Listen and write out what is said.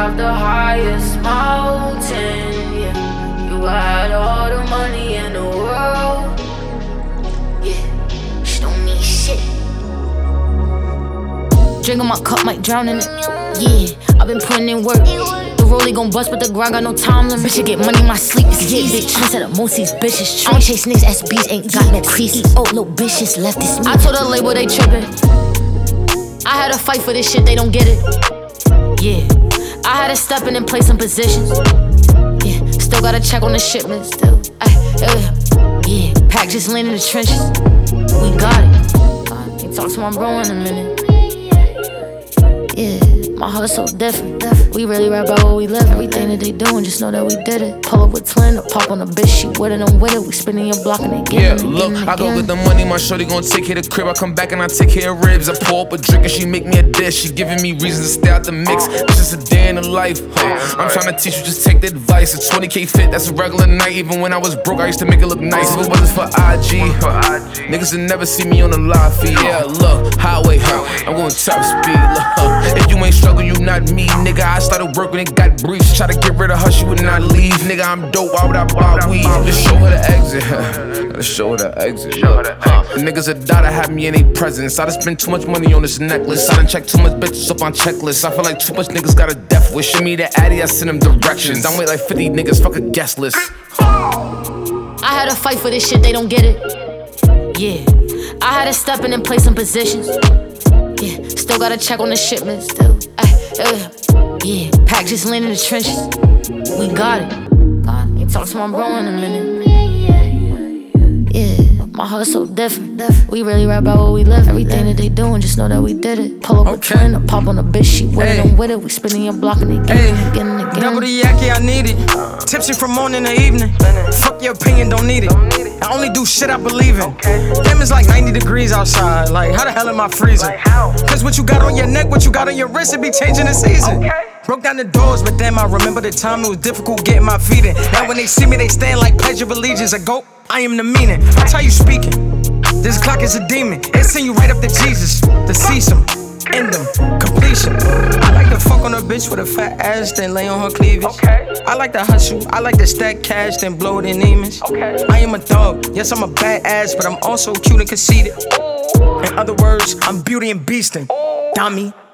off the highest mountain. Yeah, you got all the money in the world. Yeah, she don't need shit. Drink on my cup, might drown in it. Yeah, I've been putting in work. The rollie gon' bust, but the grind got no time limit. Bitch, I get money in my sleep. Yeah, bitch, instead of most these bitches. I don't chase niggas, SBs ain't got no peace. Oh, little bitches left this me. I told the label they trippin'. I had to fight for this shit, they don't get it. Yeah, I had to step in and play some positions. Yeah, still gotta check on the shipment. Still, yeah, pack just landed in the trenches. We got it. Ain't talk to my bro in a minute. Yeah, my hustle different. We really rap about what we live. Everything that they doing, just know that we did it. Pull up with twin, or pop on a bitch, she with it, I'm with it. We spinning your block and they get it. Yeah, look, I go get the money, my shorty gon' take care of the crib. I come back and I take care of ribs. I pour up a drink and she make me a dish. She giving me reasons to stay out the mix. It's just a day in the life, I'm tryna teach you, just take the advice. A 20K fit, that's a regular night. Even when I was broke, I used to make it look nice. If it wasn't for IG, niggas would never see me on the live feed. Yeah, look, highway, I'm going top speed, look, if you ain't struggle, you not me, nigga. I started working and got briefs. Try to get rid of her, she would not leave. Nigga, I'm dope, why would I buy weed? Just show her the exit, gotta show her the exit. Niggas that die to have me in their presence. I done spent too much money on this necklace. I done checked too much bitches up on checklists. I feel like too much niggas got a death wish. Shimmy the Addy, I send them directions. I'm with like 50 niggas, fuck a guest list. I had to fight for this shit, they don't get it. Yeah, I had to step in and play some positions. Yeah, still gotta check on the shipment. Still, yeah, pack just landed in the trenches. We got it. Ain't talk to my bro in a minute. Yeah, my hustle different. We really rap about what we live. Everything that they doing, just know that we did it. Pull up a twin, or pop on a bitch, she with it, I'm with it. We spinning your block and they get it again and again. Double the yaki, I need it. Tipsy from morning to evening. Fuck your opinion, don't need it. I only do shit I believe in. Damn, it's like 90 degrees outside. Like, how the hell am I freezing? Cause what you got on your neck, what you got on your wrist, it be changing the season. Broke down the doors, but damn, I remember the time it was difficult getting my feet in. Now when they see me, they stand like Pledge of Allegiance. I go, I am the meaning. That's how you speaking. This clock is a demon. It send you right up to Jesus. To see some, end them, completion. I like to fuck on a bitch with a fat ass, then lay on her cleavage. I like to hustle, I like to stack cash, then blow it in demons. I am a thug, yes I'm a badass, but I'm also cute and conceited. In other words, I'm beauty and beastin', dummy.